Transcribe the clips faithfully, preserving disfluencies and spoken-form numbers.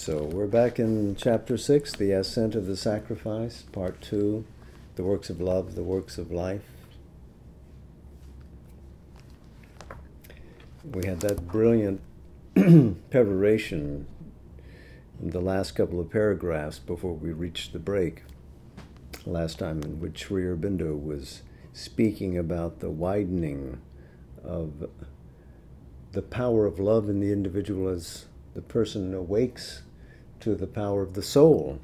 So we're back in chapter six, the ascent of the sacrifice, part two, the works of love, the works of life. We had that brilliant peroration in the last couple of paragraphs before we reached the break last time, in which Sri Aurobindo was speaking about the widening of the power of love in the individual as the person awakes to the power of the soul,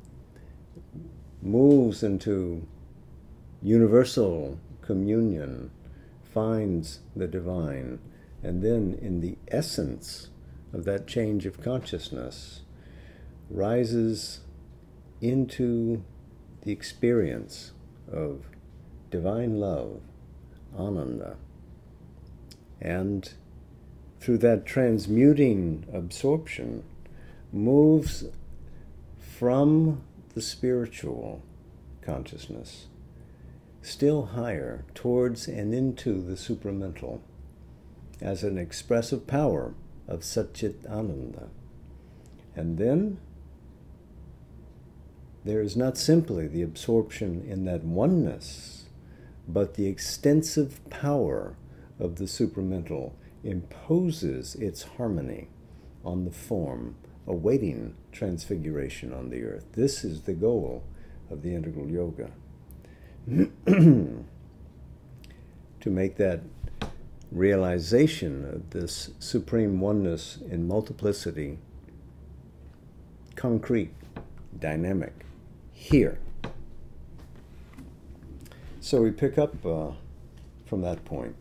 moves into universal communion, finds the divine, and then in the essence of that change of consciousness rises into the experience of divine love, ananda, and through that transmuting absorption moves from the spiritual consciousness still higher towards and into the supramental as an expressive power of Satchit Ananda. And then there is not simply the absorption in that oneness, but the extensive power of the supramental imposes its harmony on the form, awaiting transfiguration on the earth. This is the goal of the integral yoga. To make that realization of this supreme oneness in multiplicity concrete, dynamic, here. So we pick up uh, from that point.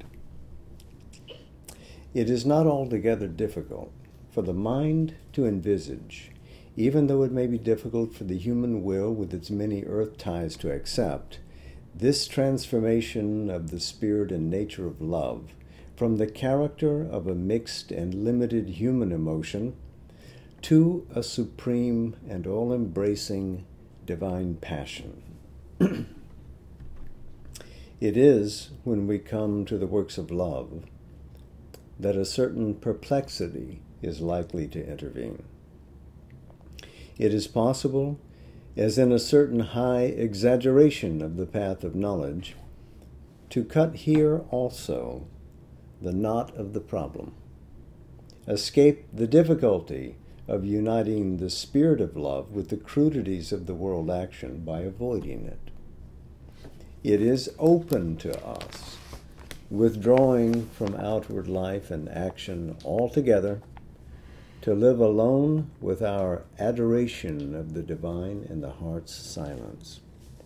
It is not altogether difficult for the mind to envisage, even though it may be difficult for the human will with its many earth ties to accept, this transformation of the spirit and nature of love from the character of a mixed and limited human emotion to a supreme and all-embracing divine passion. It is when we come to the works of love that a certain perplexity is likely to intervene. It is possible, as in a certain high exaggeration of the path of knowledge, to cut here also the knot of the problem, escape the difficulty of uniting the spirit of love with the crudities of the world action by avoiding it. It is open to us, withdrawing from outward life and action altogether, to live alone with our adoration of the divine in the heart's silence.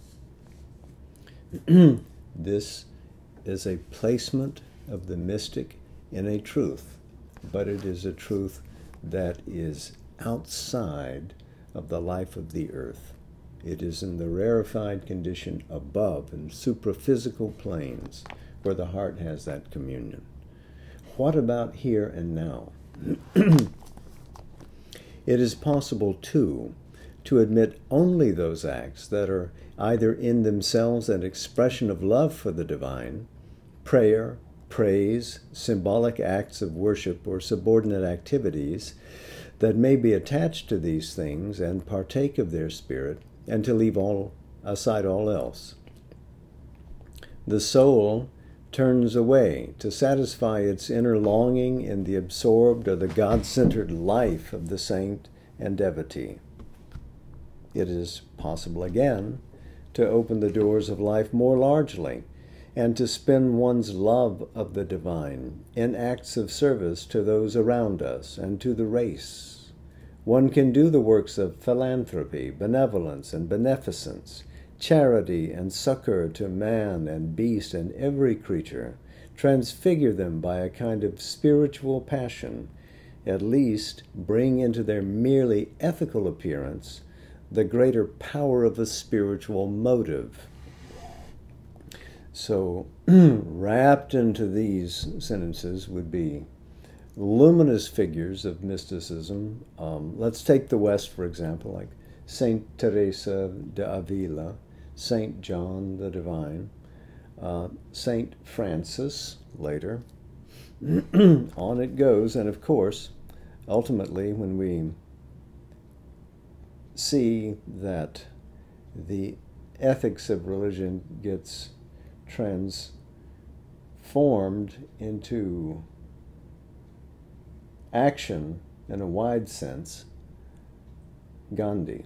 This is a placement of the mystic in a truth, but it is a truth that is outside of the life of the earth. It is in the rarefied condition above, in supraphysical planes, where the heart has that communion. What about here and now? It is possible, too, to admit only those acts that are either in themselves an expression of love for the divine, prayer, praise, symbolic acts of worship, or subordinate activities that may be attached to these things and partake of their spirit, and to leave all aside all else. The soul turns away to satisfy its inner longing in the absorbed or the God-centered life of the saint and devotee. It is possible again to open the doors of life more largely and to spend one's love of the divine in acts of service to those around us and to the race. One can do the works of philanthropy, benevolence, and beneficence, charity and succor to man and beast and every creature, transfigure them by a kind of spiritual passion, at least bring into their merely ethical appearance the greater power of a spiritual motive. So, wrapped into these sentences would be luminous figures of mysticism. Um, let's take the West, for example, like Saint Teresa de Avila, Saint John the Divine, uh, Saint Francis later. On it goes, and of course, ultimately, when we see that the ethics of religion gets transformed into action in a wide sense, Gandhi.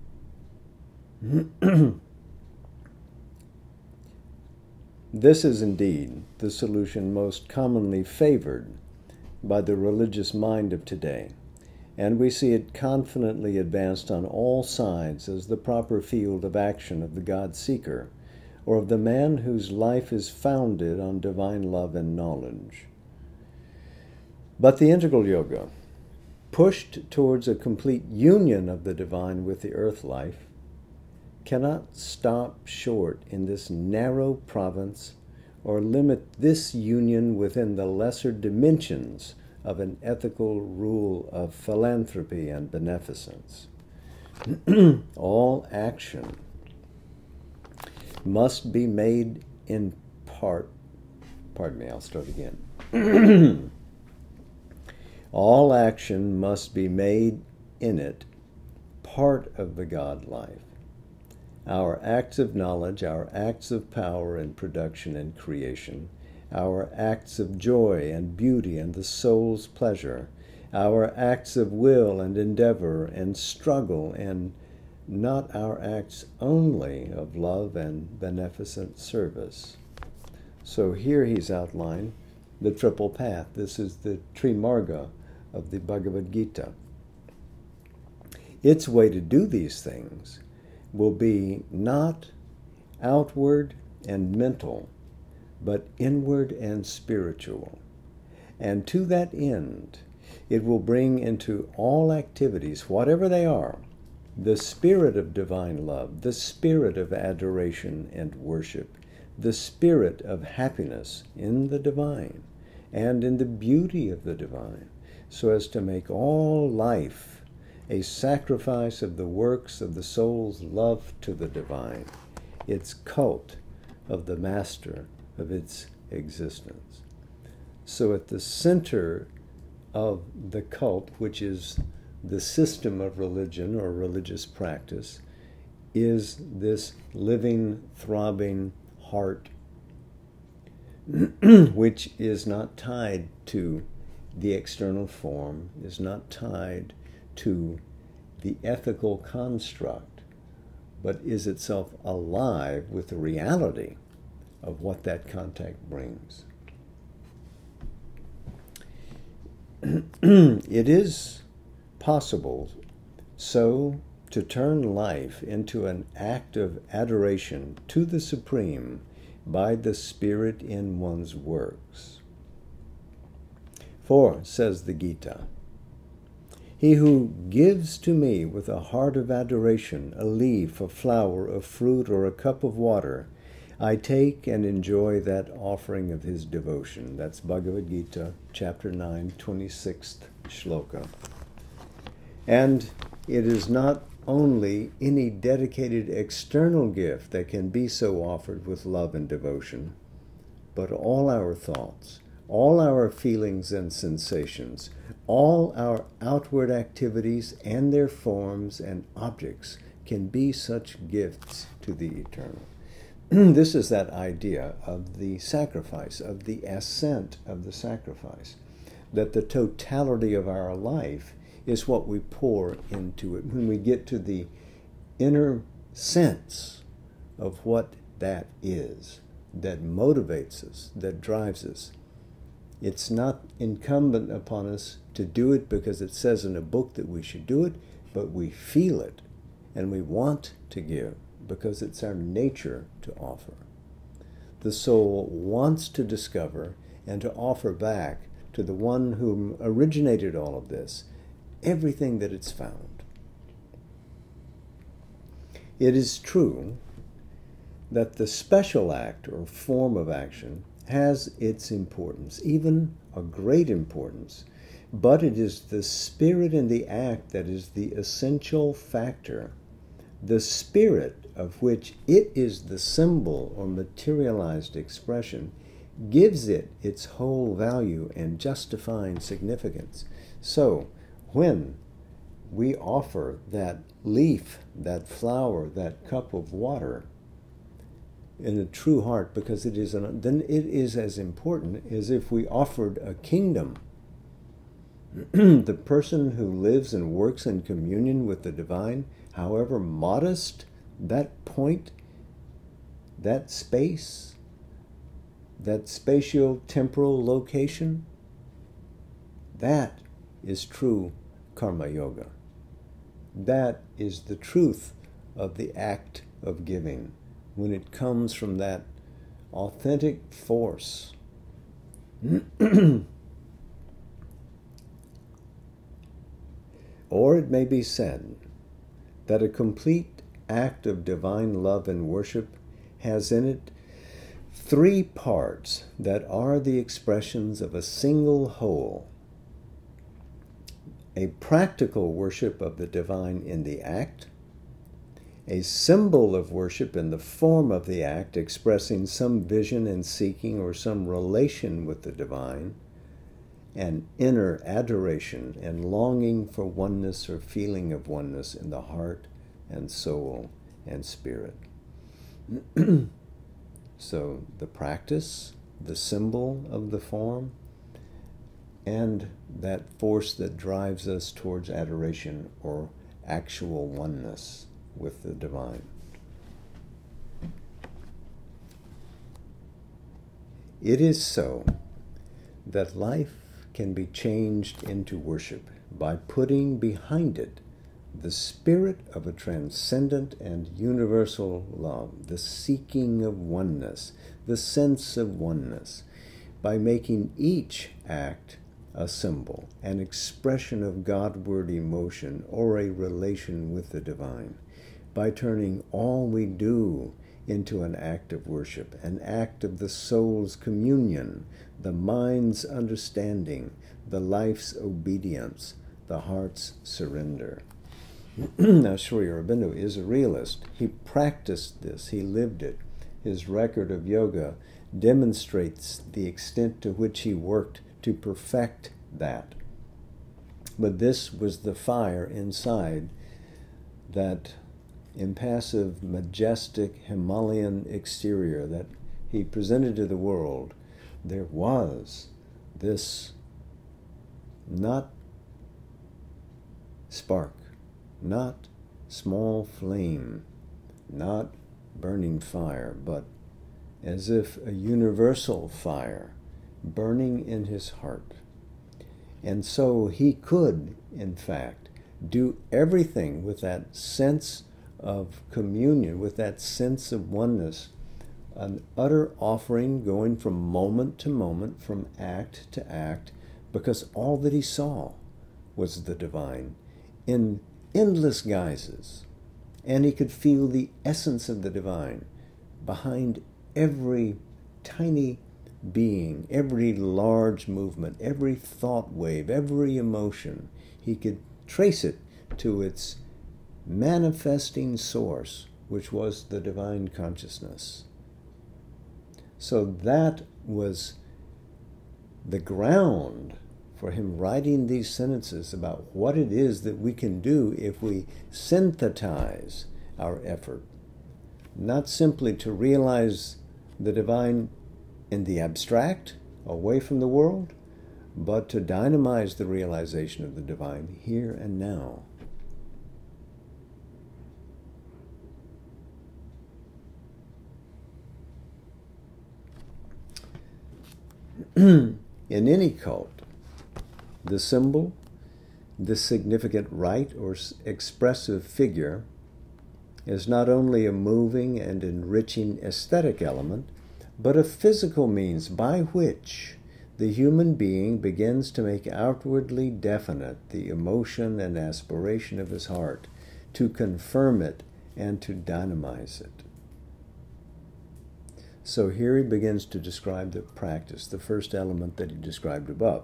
This is indeed the solution most commonly favored by the religious mind of today, and we see it confidently advanced on all sides as the proper field of action of the God-seeker, or of the man whose life is founded on divine love and knowledge. But the integral yoga, pushed towards a complete union of the divine with the earth life, cannot stop short in this narrow province or limit this union within the lesser dimensions of an ethical rule of philanthropy and beneficence. All action must be made in part, pardon me, I'll start again. All action must be made in it part of the God life. Our acts of knowledge, our acts of power and production and creation, our acts of joy and beauty and the soul's pleasure, our acts of will and endeavor and struggle, and not our acts only of love and beneficent service. So here he's outlined the triple path. This is the Trimarga of the Bhagavad Gita. Its way to do these things will be not outward and mental, but inward and spiritual. And to that end, it will bring into all activities, whatever they are, the spirit of divine love, the spirit of adoration and worship, the spirit of happiness in the divine and in the beauty of the divine, so as to make all life a sacrifice of the works of the soul's love to the divine, its cult of the master of its existence. So at the center of the cult, which is the system of religion or religious practice, is this living, throbbing heart, which is not tied to the external form, is not tied to the ethical construct, but is itself alive with the reality of what that contact brings. It is possible so to turn life into an act of adoration to the Supreme by the Spirit in one's works. For, says the Gita, he who gives to me with a heart of adoration a leaf, a flower, a fruit, or a cup of water, I take and enjoy that offering of his devotion. That's Bhagavad Gita, chapter nine, twenty-sixth shloka. And it is not only any dedicated external gift that can be so offered with love and devotion, but all our thoughts, all our feelings and sensations, all our outward activities and their forms and objects can be such gifts to the eternal. This is that idea of the sacrifice, of the ascent of the sacrifice, that the totality of our life is what we pour into it. When we get to the inner sense of what that is, that motivates us, that drives us, it's not incumbent upon us to do it because it says in a book that we should do it, but we feel it and we want to give because it's our nature to offer. The soul wants to discover and to offer back to the one whom originated all of this everything that it's found. It is true that the special act or form of action has its importance, even a great importance, but it is the spirit in the act that is the essential factor, the spirit of which it is the symbol or materialized expression gives it its whole value and justifying significance. So, when we offer that leaf, that flower, that cup of water in a true heart, because it is an, then it is as important as if we offered a kingdom. The person who lives and works in communion with the divine, however modest that point, that space, that spatio-temporal location, that is true karma yoga. That is the truth of the act of giving, when it comes from that authentic force. Or it may be said that a complete act of divine love and worship has in it three parts that are the expressions of a single whole: a practical worship of the divine in the act, a symbol of worship in the form of the act expressing some vision and seeking or some relation with the divine, and inner adoration and longing for oneness or feeling of oneness in the heart and soul and spirit. So the practice, the symbol of the form, and that force that drives us towards adoration or actual oneness with the divine. It is so that life can be changed into worship by putting behind it the spirit of a transcendent and universal love, the seeking of oneness, the sense of oneness, by making each act a symbol, an expression of Godward emotion or a relation with the divine, by turning all we do into an act of worship, an act of the soul's communion, the mind's understanding, the life's obedience, the heart's surrender. Now, Sri Aurobindo is a realist. He practiced this. He lived it. His record of yoga demonstrates the extent to which he worked to perfect that. But this was the fire inside that impassive, majestic Himalayan exterior that he presented to the world. There was this not spark, not small flame, not burning fire, but as if a universal fire burning in his heart. And so he could, in fact, do everything with that sense of communion, with that sense of oneness, an utter offering going from moment to moment, from act to act, because all that he saw was the divine in endless guises. And he could feel the essence of the divine behind every tiny being, every large movement, every thought wave, every emotion. He could trace it to its manifesting source, which was the divine consciousness. So that was the ground for him writing these sentences about what it is that we can do if we synthesize our effort, not simply to realize the divine in the abstract, away from the world, but to dynamize the realization of the divine here and now. In any cult, the symbol, the significant rite or expressive figure, is not only a moving and enriching aesthetic element, but a physical means by which the human being begins to make outwardly definite the emotion and aspiration of his heart, to confirm it and to dynamize it. So here he begins to describe the practice, the first element that he described above.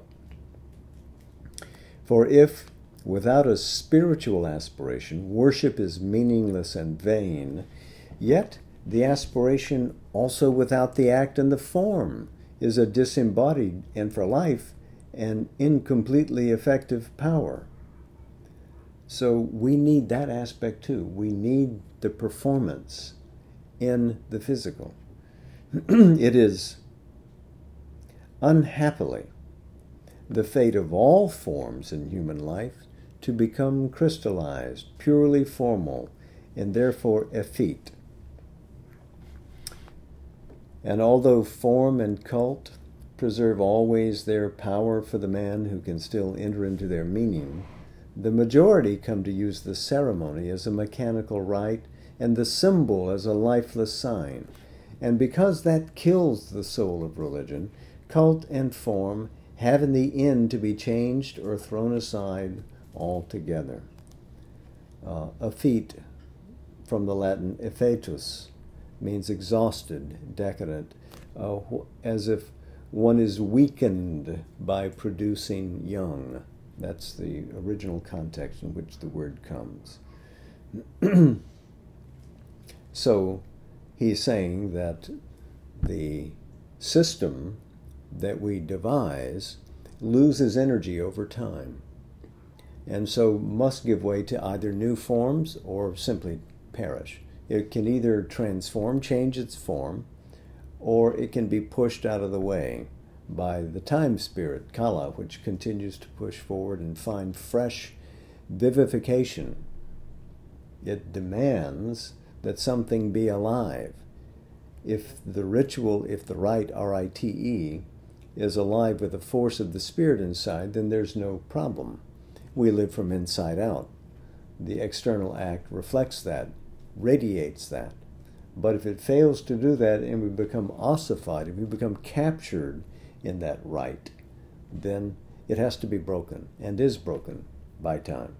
For if, without a spiritual aspiration, worship is meaningless and vain, yet the aspiration also without the act and the form is a disembodied, and for life, an incompletely effective power. So we need that aspect too. We need the performance in the physical. It is, unhappily, the fate of all forms in human life to become crystallized, purely formal, and therefore effete. And although form and cult preserve always their power for the man who can still enter into their meaning, the majority come to use the ceremony as a mechanical rite and the symbol as a lifeless sign. And because that kills the soul of religion, cult and form have in the end to be changed or thrown aside altogether. Uh, effete, from the Latin effetus, means exhausted, decadent, uh, as if one is weakened by producing young. That's the original context in which the word comes. So he's saying that the system that we devise loses energy over time, and so must give way to either new forms or simply perish. It can either transform, change its form, or it can be pushed out of the way by the time spirit, Kala, which continues to push forward and find fresh vivification. It demands that something be alive. If the ritual, if the rite, R I T E, is alive with the force of the spirit inside, then there's no problem. We live from inside out. The external act reflects that, radiates that. But if it fails to do that and we become ossified, if we become captured in that rite, then it has to be broken, and is broken by time.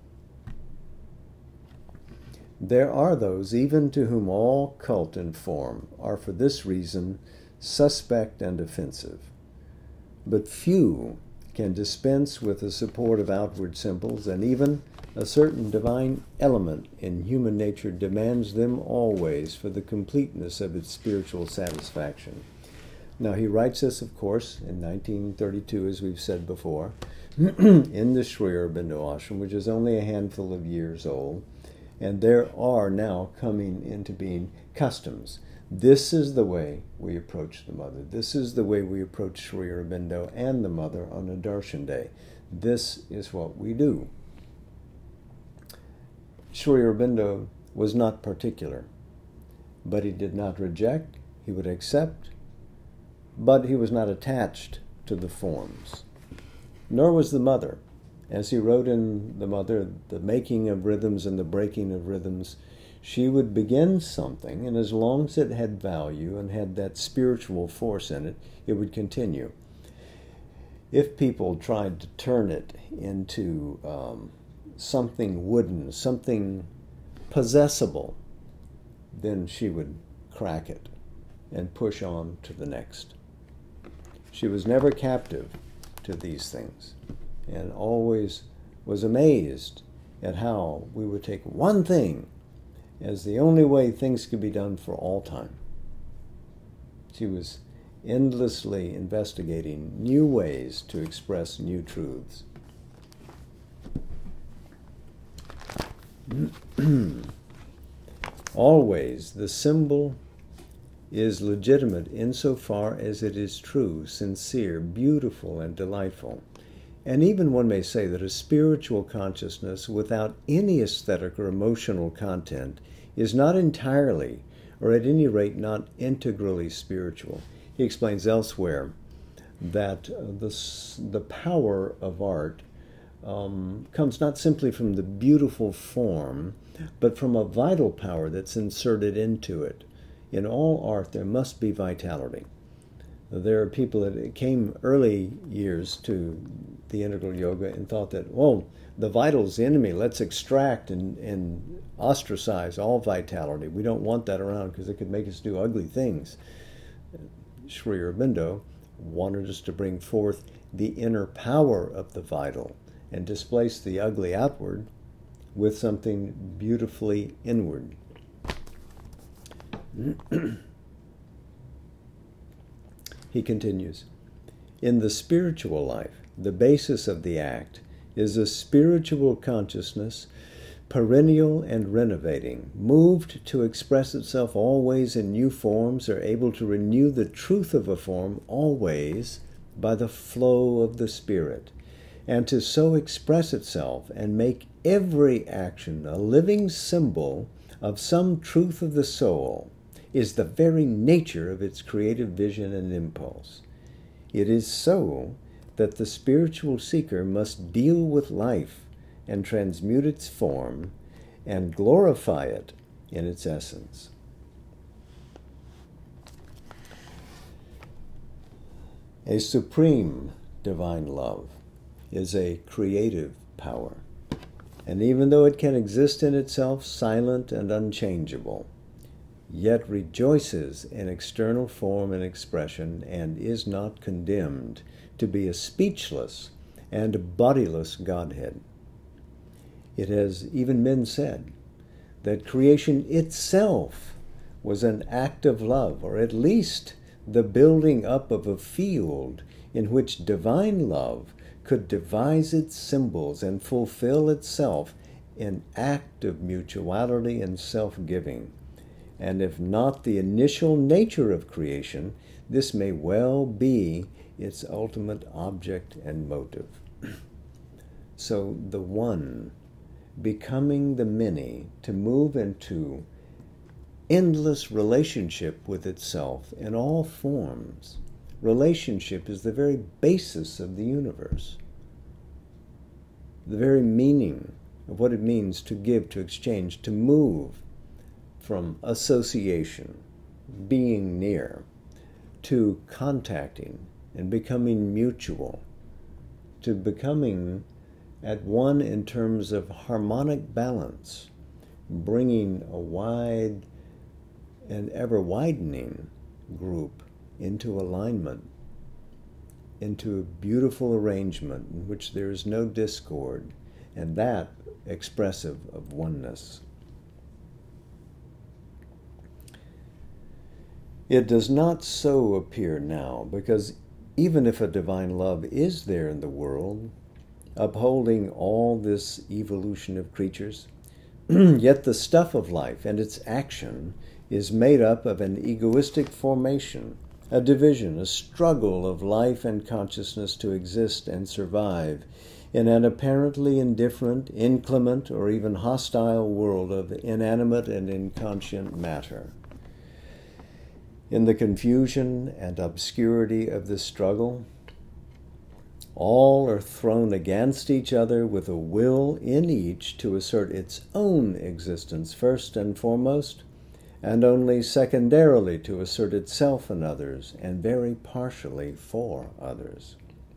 There are those, even to whom all cult and form are for this reason suspect and offensive. But few can dispense with the support of outward symbols, and even a certain divine element in human nature demands them always for the completeness of its spiritual satisfaction. Now, he writes this, of course, in nineteen thirty-two, as we've said before, in the Sri Aurobindo Ashram, which is only a handful of years old, and there are now coming into being customs. This is the way we approach the Mother. This is the way we approach Sri Aurobindo and the Mother on a Darshan Day. This is what we do. Sri Aurobindo was not particular, but he did not reject, he would accept, but he was not attached to the forms. Nor was the Mother. As he wrote in the Mother, the making of rhythms and the breaking of rhythms, she would begin something, and as long as it had value and had that spiritual force in it, it would continue. If people tried to turn it into um, something wooden, something possessible, then she would crack it and push on to the next. She was never captive to these things, and always was amazed at how we would take one thing as the only way things could be done for all time. She was endlessly investigating new ways to express new truths. Always the symbol is legitimate insofar as it is true, sincere, beautiful, and delightful. And even one may say that a spiritual consciousness without any aesthetic or emotional content is not entirely, or at any rate not integrally spiritual. He explains elsewhere that the, the power of art um, comes not simply from the beautiful form, but from a vital power that's inserted into it. In all art, there must be vitality. There are people that came early years to the integral yoga and thought that, well, the vital's the enemy. Let's extract and, and ostracize all vitality. We don't want that around because it could make us do ugly things. Sri Aurobindo wanted us to bring forth the inner power of the vital and displace the ugly outward with something beautifully inward. He continues, in the spiritual life, the basis of the act is a spiritual consciousness, perennial and renovating, moved to express itself always in new forms, or able to renew the truth of a form always by the flow of the Spirit, and to so express itself and make every action a living symbol of some truth of the soul, is the very nature of its creative vision and impulse. It is so that the spiritual seeker must deal with life and transmute its form and glorify it in its essence. A supreme divine love is a creative power, and even though it can exist in itself silent and unchangeable, yet rejoices in external form and expression, and is not condemned to be a speechless and bodiless Godhead. It has even been said that creation itself was an act of love, or at least the building up of a field in which divine love could devise its symbols and fulfill itself in act of mutuality and self-giving. And if not the initial nature of creation, this may well be its ultimate object and motive. So the one becoming the many to move into endless relationship with itself in all forms. Relationship is the very basis of the universe, the very meaning of what it means to give, to exchange, to move from association, being near, to contacting and becoming mutual, to becoming at one in terms of harmonic balance, bringing a wide and ever-widening group into alignment, into a beautiful arrangement in which there is no discord, and that expressive of oneness. It does not so appear now, because even if a divine love is there in the world, upholding all this evolution of creatures, yet the stuff of life and its action is made up of an egoistic formation, a division, a struggle of life and consciousness to exist and survive in an apparently indifferent, inclement, or even hostile world of inanimate and inconscient matter. In the confusion and obscurity of this struggle, all are thrown against each other with a will in each to assert its own existence first and foremost, and only secondarily to assert itself in others, and very partially for others.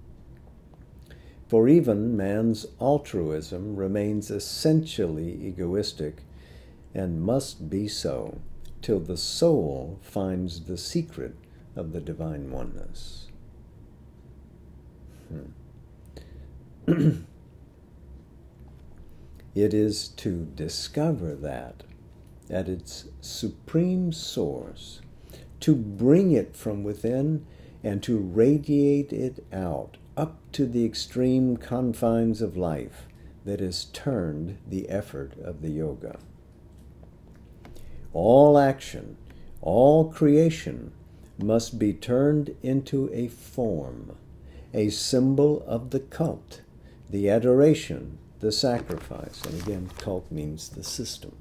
For even man's altruism remains essentially egoistic, and must be so, till the soul finds the secret of the divine oneness. Hmm. It is to discover that at its supreme source, to bring it from within and to radiate it out up to the extreme confines of life, that has turned the effort of the yoga. All action, all creation must be turned into a form, a symbol of the cult, the adoration, the sacrifice. And again, cult means the system.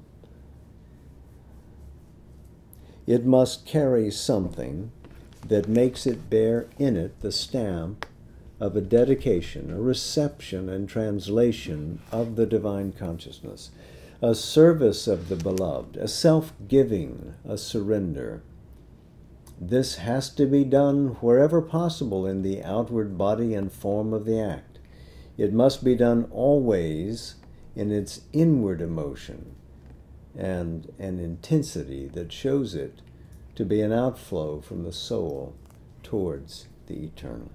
It must carry something that makes it bear in it the stamp of a dedication, a reception and translation of the divine consciousness, a service of the beloved, a self-giving, a surrender. This has to be done wherever possible in the outward body and form of the act. It must be done always in its inward emotion and an intensity that shows it to be an outflow from the soul towards the eternal.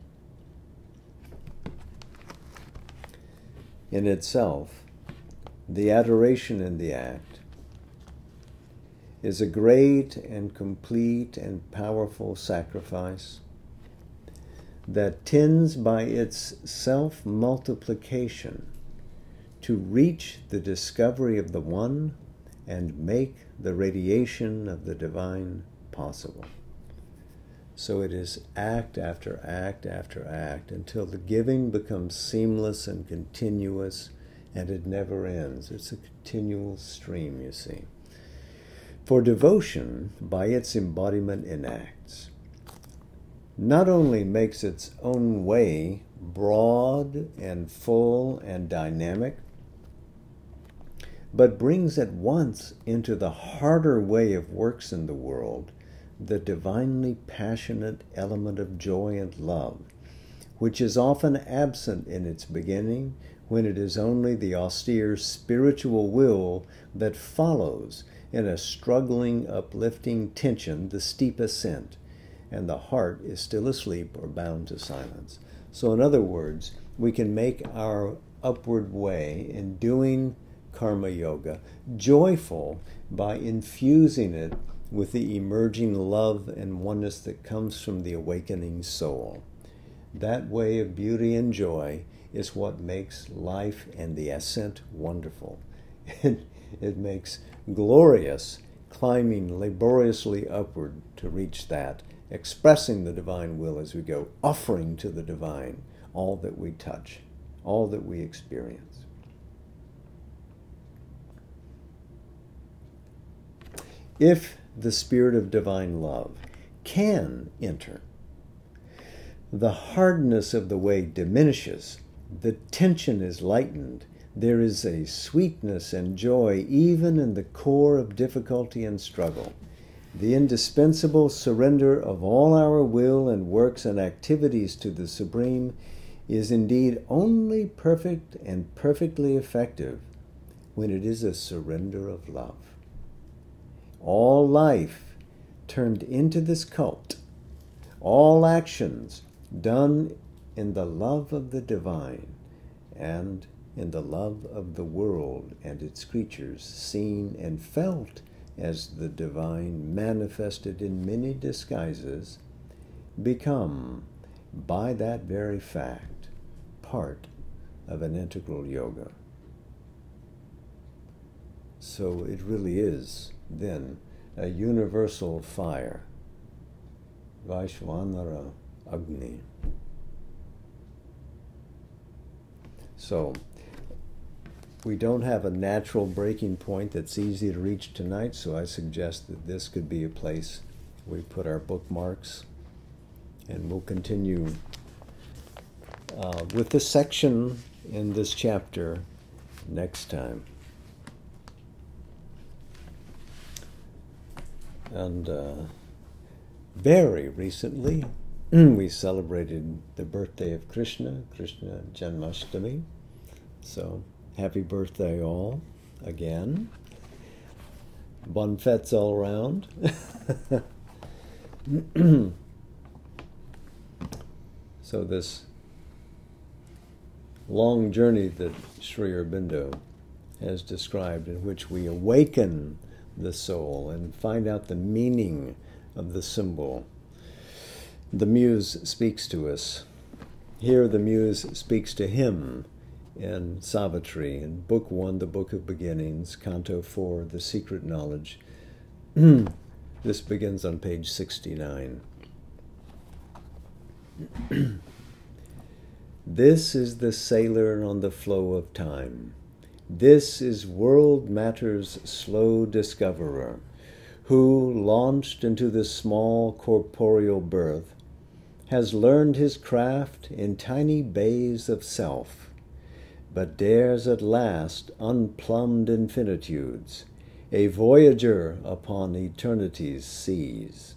In itself, the adoration in the act is a great and complete and powerful sacrifice, that tends by its self-multiplication to reach the discovery of the One and make the radiation of the divine possible. So it is act after act after act until the giving becomes seamless and continuous, and it never ends. It's a continual stream, you see. For devotion, by its embodiment in acts, not only makes its own way broad and full and dynamic, but brings at once into the harder way of works in the world the divinely passionate element of joy and love, which is often absent in its beginning, when it is only the austere spiritual will that follows in a struggling, uplifting tension the steep ascent, and the heart is still asleep or bound to silence. So in other words, we can make our upward way in doing karma yoga joyful by infusing it with the emerging love and oneness that comes from the awakening soul. That way of beauty and joy is what makes life and the ascent wonderful. It, it makes glorious climbing laboriously upward to reach that, expressing the divine will as we go, offering to the divine all that we touch, all that we experience. If the spirit of divine love can enter, the hardness of the way diminishes, the tension is lightened, there is a sweetness and joy even in the core of difficulty and struggle. The indispensable surrender of all our will and works and activities to the Supreme is indeed only perfect and perfectly effective when it is a surrender of love. All life turned into this cult, all actions done in the love of the divine and in the love of the world and its creatures, seen and felt as the divine manifested in many disguises, become, by that very fact, part of an integral yoga. So it really is, then, a universal fire, Vaishvanara Agni. So, we don't have a natural breaking point that's easy to reach tonight, so I suggest that this could be a place we put our bookmarks, and we'll continue uh, with this section in this chapter next time. And uh, very recently, we celebrated the birthday of Krishna, Krishna Janmashtami. So, happy birthday all, again. Bon fêtes all around. So this long journey that Sri Aurobindo has described, in which we awaken the soul and find out the meaning of the symbol. The Muse speaks to us. Here the Muse speaks to him in Savitri, in Book One, the Book of Beginnings, Canto Four, The Secret Knowledge. This begins on page sixty-nine. This is the sailor on the flow of time. This is world matter's slow discoverer, who, launched into the small corporeal birth, has learned his craft in tiny bays of self, but dares at last unplumbed infinitudes, a voyager upon eternity's seas.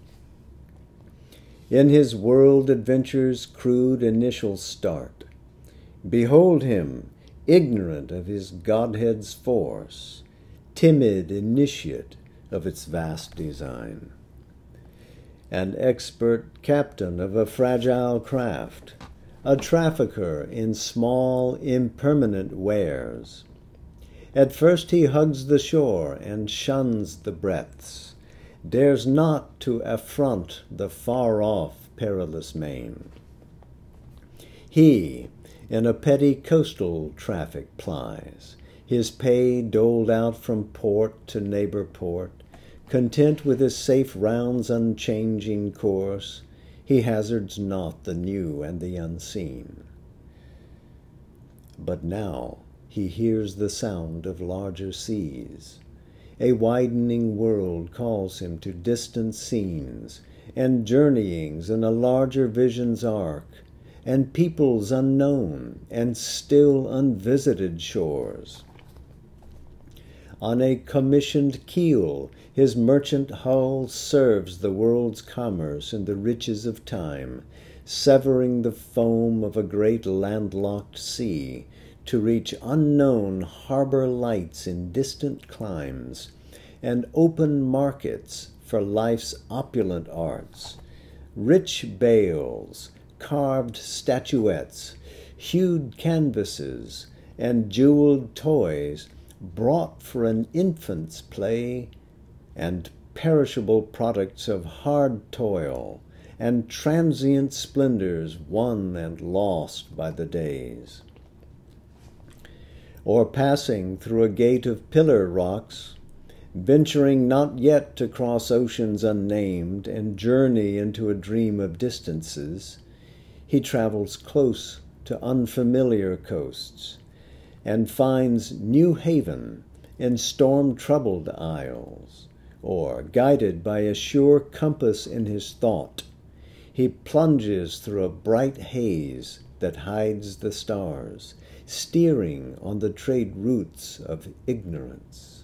In his world adventure's crude initial start, behold him, ignorant of his Godhead's force, timid initiate of its vast design. An expert captain of a fragile craft, a trafficker in small, impermanent wares. At first he hugs the shore and shuns the breadths, dares not to affront the far-off perilous main. He in a petty coastal traffic plies, his pay doled out from port to neighbor port. Content with his safe round's unchanging course, he hazards not the new and the unseen. But now he hears the sound of larger seas. A widening world calls him to distant scenes, and journeyings in a larger vision's arc, and peoples unknown and still unvisited shores. On a commissioned keel, his merchant hull serves the world's commerce in the riches of time, severing the foam of a great landlocked sea to reach unknown harbor lights in distant climes, and open markets for life's opulent arts, rich bales, carved statuettes, hued canvases, and jeweled toys brought for an infant's play, and perishable products of hard toil, and transient splendors won and lost by the days. Or passing through a gate of pillar rocks, venturing not yet to cross oceans unnamed and journey into a dream of distances, he travels close to unfamiliar coasts, and finds new haven in storm-troubled isles, or, guided by a sure compass in his thought, he plunges through a bright haze that hides the stars, steering on the trade routes of ignorance.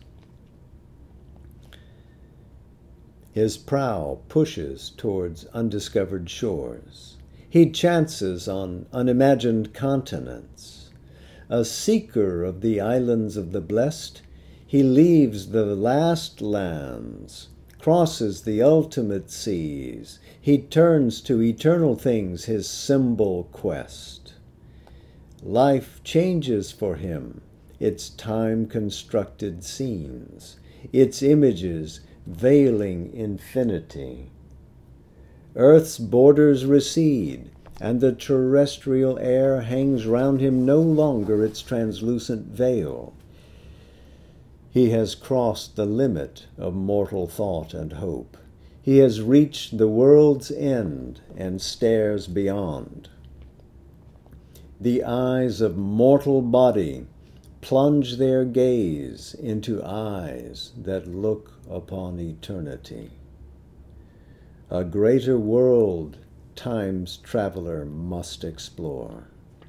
His prow pushes towards undiscovered shores. He chances on unimagined continents. A seeker of the islands of the blest, he leaves the last lands, crosses the ultimate seas. He turns to eternal things his symbol quest. Life changes for him its time-constructed scenes, its images veiling infinity. Earth's borders recede, and the terrestrial air hangs round him no longer its translucent veil. He has crossed the limit of mortal thought and hope. He has reached the world's end and stares beyond. The eyes of mortal body plunge their gaze into eyes that look upon eternity. A greater world time's traveler must explore.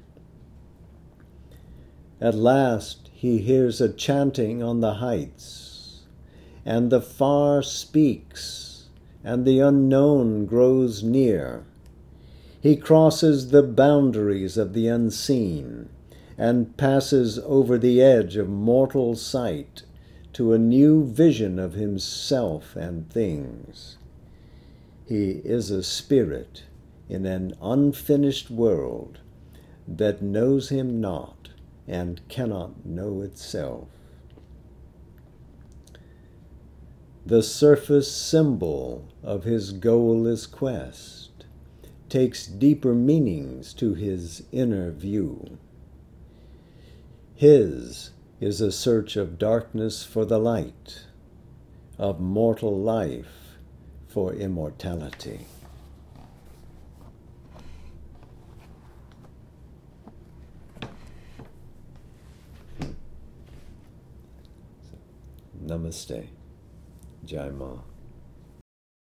At last he hears a chanting on the heights, and the far speaks, and the unknown grows near. He crosses the boundaries of the unseen, and passes over the edge of mortal sight to a new vision of himself and things. He is a spirit in an unfinished world that knows him not and cannot know itself. The surface symbol of his goalless quest takes deeper meanings to his inner view. His is a search of darkness for the light, of mortal life for immortality. Namaste. Jai Ma.